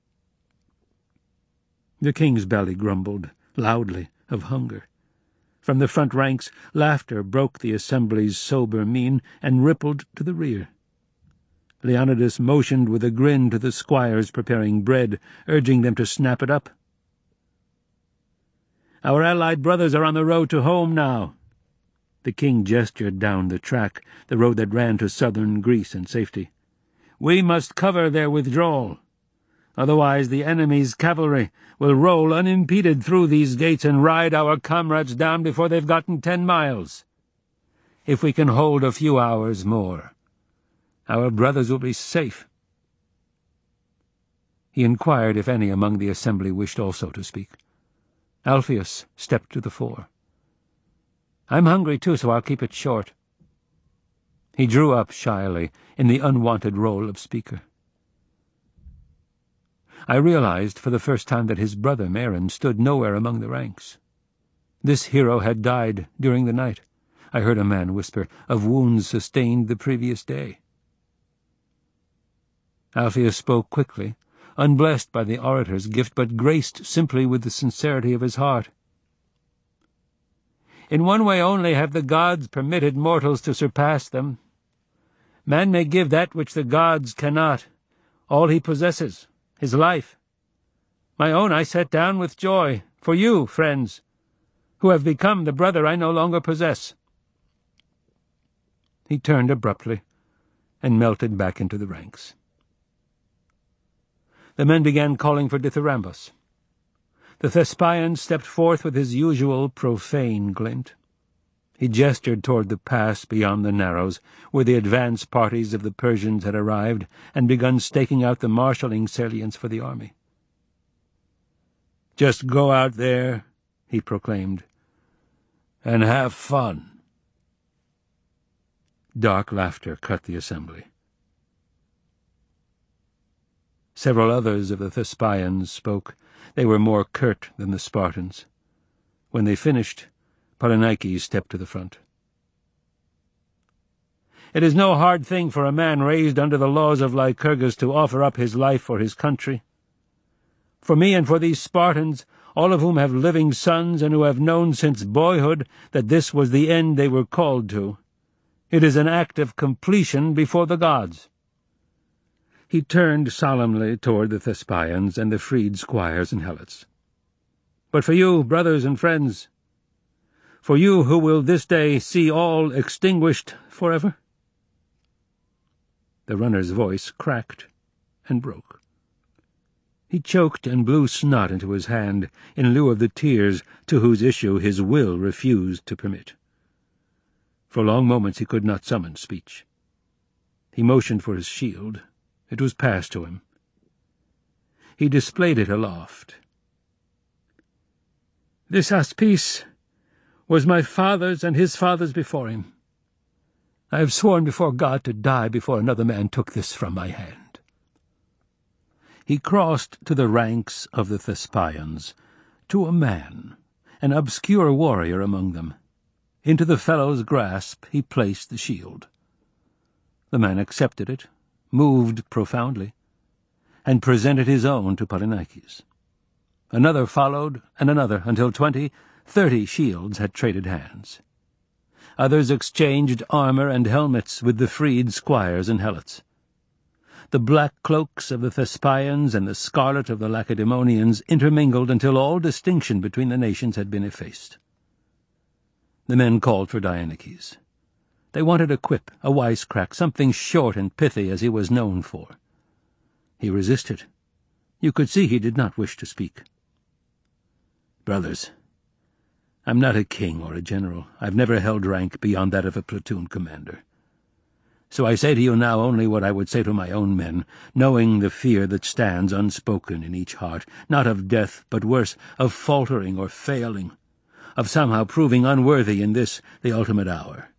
The king's belly grumbled, loudly, of hunger. From the front ranks, laughter broke the assembly's sober mien and rippled to the rear. Leonidas motioned with a grin to the squires preparing bread, urging them to snap it up. "Our allied brothers are on the road to home now." The king gestured down the track, the road that ran to southern Greece and safety. "We must cover their withdrawal. Otherwise the enemy's cavalry will roll unimpeded through these gates and ride our comrades down before they've gotten 10 miles. If we can hold a few hours more, our brothers will be safe." He inquired if any among the assembly wished also to speak. Alpheus stepped to the fore. "I'm hungry too, so I'll keep it short." He drew up shyly in the unwanted role of speaker. I realized for the first time that his brother Meron stood nowhere among the ranks. This hero had died during the night, I heard a man whisper, of wounds sustained the previous day. Alpheus spoke quickly, unblessed by the orator's gift, but graced simply with the sincerity of his heart. "In one way only have the gods permitted mortals to surpass them. Man may give that which the gods cannot, all he possesses, his life. My own I set down with joy, for you, friends, who have become the brother I no longer possess." He turned abruptly and melted back into the ranks. The men began calling for Dithyrambus. The Thespian stepped forth with his usual profane glint. He gestured toward the pass beyond the narrows, where the advance parties of the Persians had arrived and begun staking out the marshalling salients for the army. "Just go out there," he proclaimed, "and have fun." Dark laughter cut the assembly. Several others of the Thespians spoke. They were more curt than the Spartans. When they finished, Polynices stepped to the front. "It is no hard thing for a man raised under the laws of Lycurgus to offer up his life for his country. For me and for these Spartans, all of whom have living sons and who have known since boyhood that this was the end they were called to, it is an act of completion before the gods." He turned solemnly toward the Thespians and the freed squires and helots. "But for you, brothers and friends, for you who will this day see all extinguished forever?" The runner's voice cracked and broke. He choked and blew snot into his hand in lieu of the tears to whose issue his will refused to permit. For long moments he could not summon speech. He motioned for his shield. It was passed to him. He displayed it aloft. This hospice was my father's and his father's before him. I have sworn before God to die before another man took this from my hand." He crossed to the ranks of the Thespians, to a man, an obscure warrior among them. Into the fellow's grasp he placed the shield. The man accepted it, moved profoundly, and presented his own to Polynices. Another followed, and another, until 20, 30 shields had traded hands. Others exchanged armor and helmets with the freed squires and helots. The black cloaks of the Thespians and the scarlet of the Lacedaemonians intermingled until all distinction between the nations had been effaced. The men called for Dieneces. They wanted a quip, a wisecrack, something short and pithy as he was known for. He resisted. You could see he did not wish to speak. "Brothers, I'm not a king or a general. I've never held rank beyond that of a platoon commander. So I say to you now only what I would say to my own men, knowing the fear that stands unspoken in each heart, not of death, but worse, of faltering or failing, of somehow proving unworthy in this, the ultimate hour."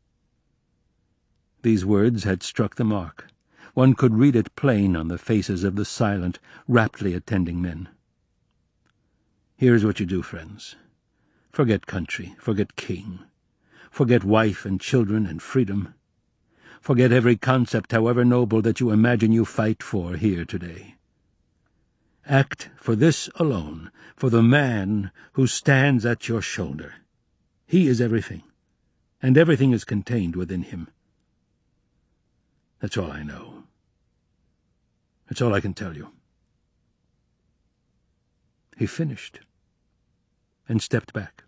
These words had struck the mark. One could read it plain on the faces of the silent, raptly attending men. "Here's what you do, friends. Forget country, forget king, forget wife and children and freedom. Forget every concept, however noble, that you imagine you fight for here today. Act for this alone, for the man who stands at your shoulder. He is everything, and everything is contained within him. That's all I know. That's all I can tell you." He finished, and stepped back.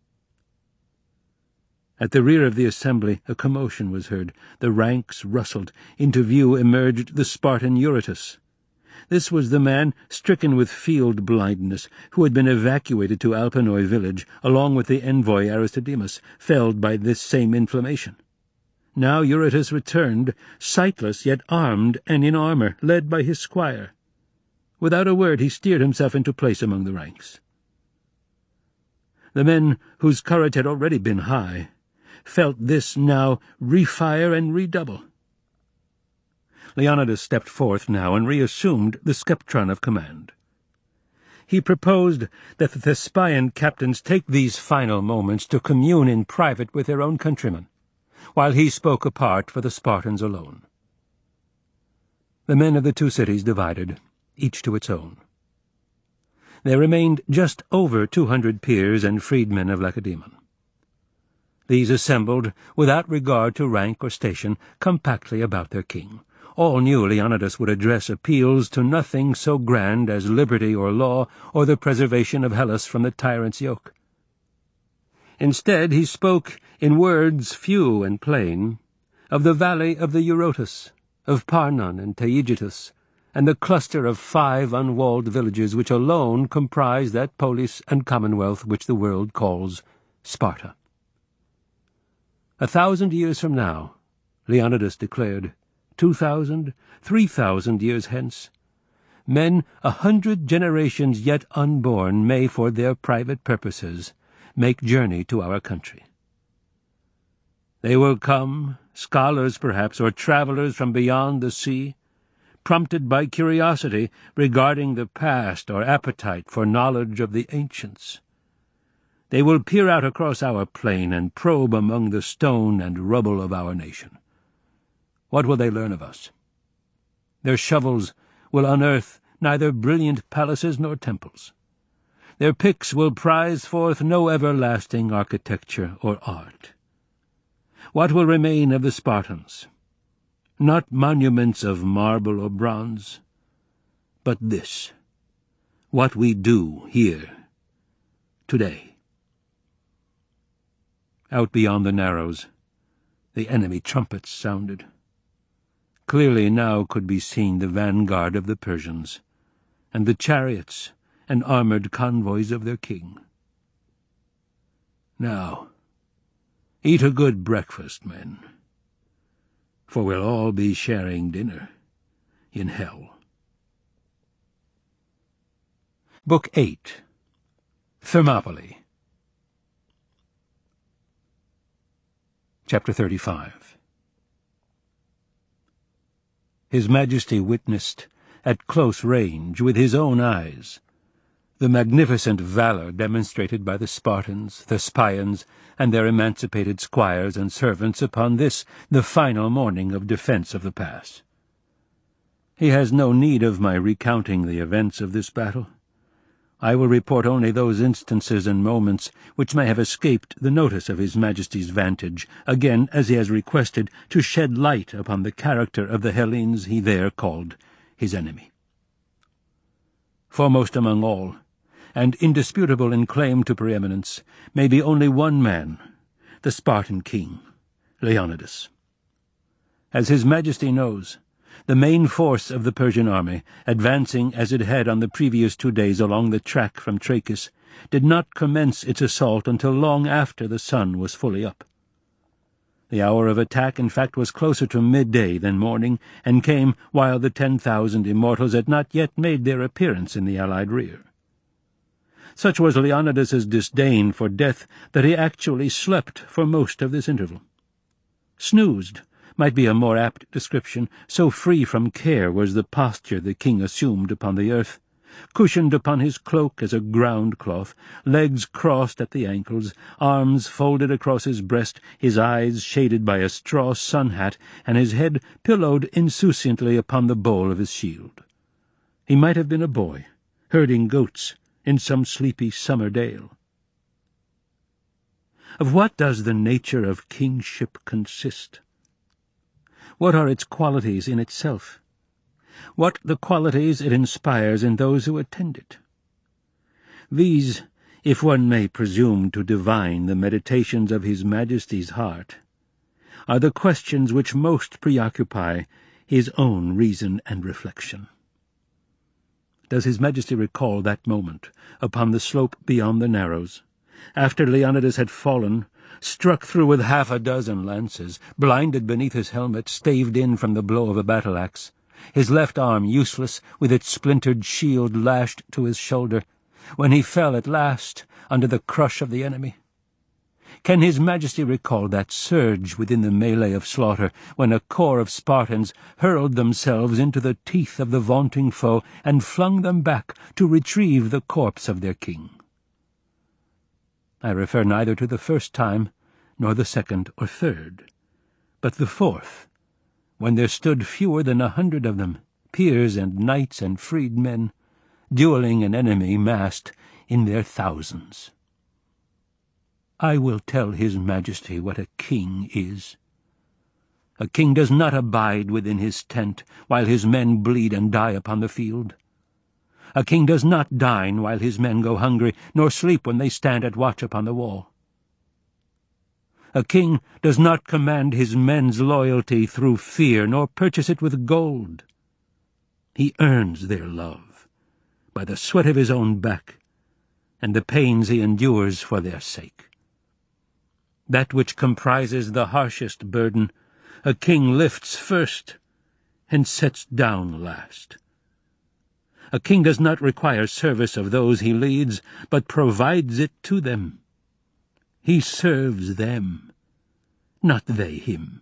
At the rear of the assembly a commotion was heard. The ranks rustled. Into view emerged the Spartan Eurytus. This was the man, stricken with field blindness, who had been evacuated to Alpanoi village, along with the envoy Aristodemus, felled by this same inflammation. Now Eurytus returned, sightless yet armed and in armor, led by his squire. Without a word he steered himself into place among the ranks. The men, whose courage had already been high, felt this now refire and redouble. Leonidas stepped forth now and reassumed the skeptron of command. He proposed that the Thespian captains take these final moments to commune in private with their own countrymen, while he spoke apart for the Spartans alone. The men of the two cities divided, each to its own. There remained just over 200 peers and freedmen of Lacedaemon. These assembled, without regard to rank or station, compactly about their king. All knew Leonidas would address appeals to nothing so grand as liberty or law, or the preservation of Hellas from the tyrant's yoke. Instead he spoke, in words few and plain, of the valley of the Eurotas, of Parnon and Taygetus, and the cluster of 5 unwalled villages which alone comprise that polis and commonwealth which the world calls Sparta. 1,000 years from now, Leonidas declared, 2,000, 3,000 years hence, men 100 generations yet unborn may, for their private purposes, make journey to our country. They will come, scholars perhaps, or travelers from beyond the sea, prompted by curiosity regarding the past or appetite for knowledge of the ancients. They will peer out across our plain and probe among the stone and rubble of our nation. What will they learn of us? Their shovels will unearth neither brilliant palaces nor temples. Their picks will prize forth no everlasting architecture or art. What will remain of the Spartans? Not monuments of marble or bronze, but this, what we do here, today. Out beyond the narrows, the enemy trumpets sounded. Clearly now could be seen the vanguard of the Persians, and the chariots and armored convoys of their king. Now, eat a good breakfast, men, for we'll all be sharing dinner in hell. Book 8. Thermopylae. Chapter 35. His Majesty witnessed, at close range, with his own eyes, the magnificent valor demonstrated by the Spartans, Thespians, and their emancipated squires and servants upon this, the final morning of defense of the pass. He has no need of my recounting the events of this battle. I will report only those instances and moments which may have escaped the notice of His Majesty's vantage, again, as he has requested, to shed light upon the character of the Hellenes he there called his enemy. Foremost among all, and indisputable in claim to preeminence, may be only one man, the Spartan king, Leonidas. As His Majesty knows, the main force of the Persian army, advancing as it had on the previous 2 days along the track from Trachis, did not commence its assault until long after the sun was fully up. The hour of attack, in fact, was closer to midday than morning, and came while the 10,000 immortals had not yet made their appearance in the allied rear. Such was Leonidas's disdain for death that he actually slept for most of this interval. Snoozed might be a more apt description, so free from care was the posture the king assumed upon the earth, cushioned upon his cloak as a ground-cloth, legs crossed at the ankles, arms folded across his breast, his eyes shaded by a straw sun-hat, and his head pillowed insouciantly upon the bowl of his shield. He might have been a boy, herding goats in some sleepy summer dale. Of what does the nature of kingship consist? What are its qualities in itself? What the qualities it inspires in those who attend it? These, if one may presume to divine the meditations of His Majesty's heart, are the questions which most preoccupy his own reason and reflection. Does His Majesty recall that moment, upon the slope beyond the Narrows, after Leonidas had fallen, struck through with 6 lances, blinded beneath his helmet, staved in from the blow of a battle-axe, his left arm useless, with its splintered shield lashed to his shoulder, when he fell at last under the crush of the enemy? Can His Majesty recall that surge within the melee of slaughter, when a corps of Spartans hurled themselves into the teeth of the vaunting foe and flung them back to retrieve the corpse of their king? I refer neither to the first time, nor the second or third, but the fourth, when there stood fewer than 100 of them, peers and knights and freedmen, duelling an enemy massed in their thousands. I will tell His Majesty what a king is. A king does not abide within his tent while his men bleed and die upon the field. A king does not dine while his men go hungry, nor sleep when they stand at watch upon the wall. A king does not command his men's loyalty through fear, nor purchase it with gold. He earns their love by the sweat of his own back and the pains he endures for their sake. That which comprises the harshest burden, a king lifts first and sets down last. A king does not require service of those he leads, but provides it to them. He serves them, not they him.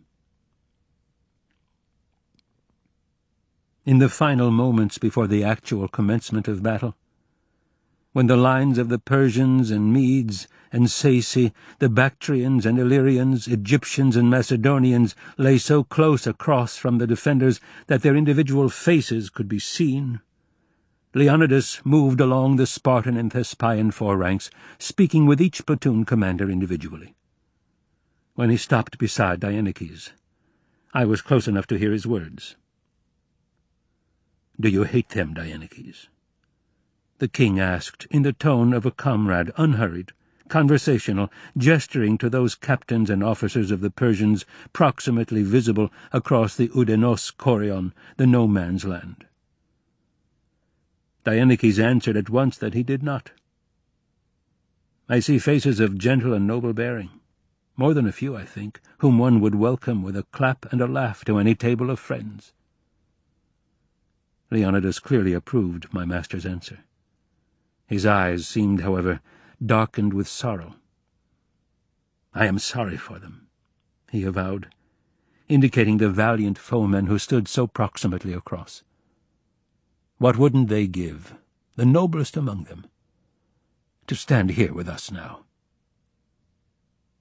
In the final moments before the actual commencement of battle, when the lines of the Persians and Medes and Saci, the Bactrians and Illyrians, Egyptians and Macedonians lay so close across from the defenders that their individual faces could be seen, Leonidas moved along the Spartan and Thespian phalanx, speaking with each platoon commander individually. When he stopped beside Dieneces, I was close enough to hear his words. "Do you hate them, Dieneces?" the king asked, in the tone of a comrade, unhurried, conversational, gesturing to those captains and officers of the Persians proximately visible across the Oudainos Chorion, the no-man's land. Dieneces answered at once that he did not. "I see faces of gentle and noble bearing, more than a few, I think, whom one would welcome with a clap and a laugh to any table of friends." Leonidas clearly approved my master's answer. His eyes seemed, however, darkened with sorrow. "I am sorry for them," he avowed, indicating the valiant foemen who stood so proximately across. "What wouldn't they give, the noblest among them, to stand here with us now?"